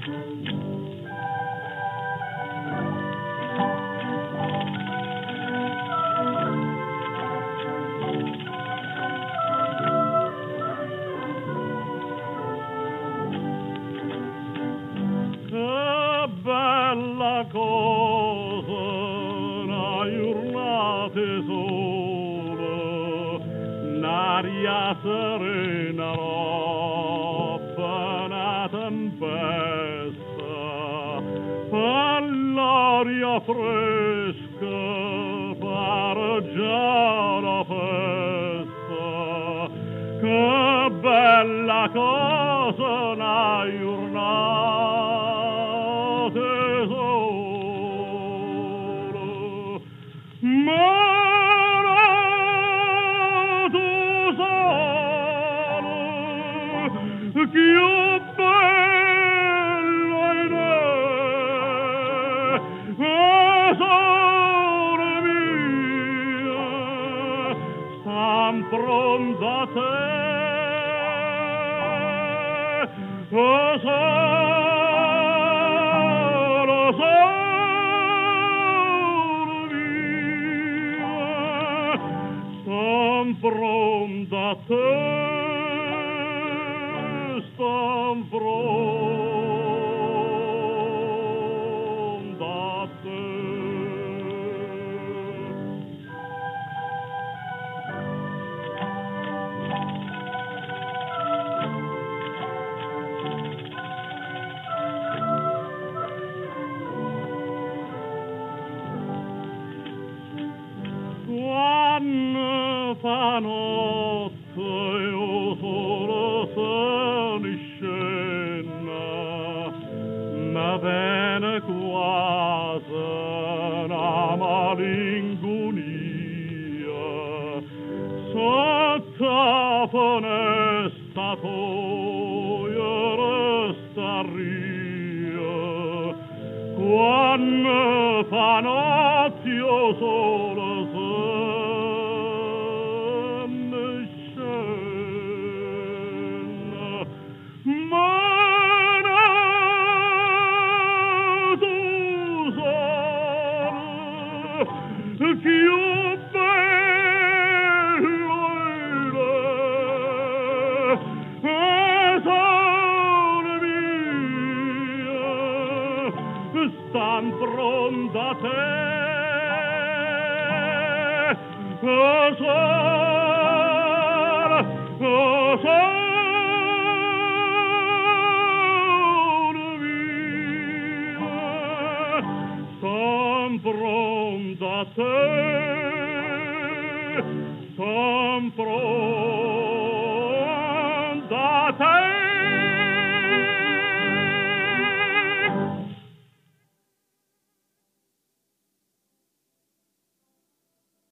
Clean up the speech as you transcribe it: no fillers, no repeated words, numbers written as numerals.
Bella cosa, n'hai urlate solo, n'aria serena roba, una tempesta, all'aria fresca, pare già la festa, che bella cosa, n'hai urlate solo, ma tu solo, più bello in sole mia, stan pronta a te, pronta a te, stan pronta a te. Quando fa notte io solo sono in scena, ma bene quasi una malinconia, sotto la finestra tua resta ria, quando fa notte io solo più bello sole mia, stan pronta a te, sole mia, stan pronta a te, son pronta a te.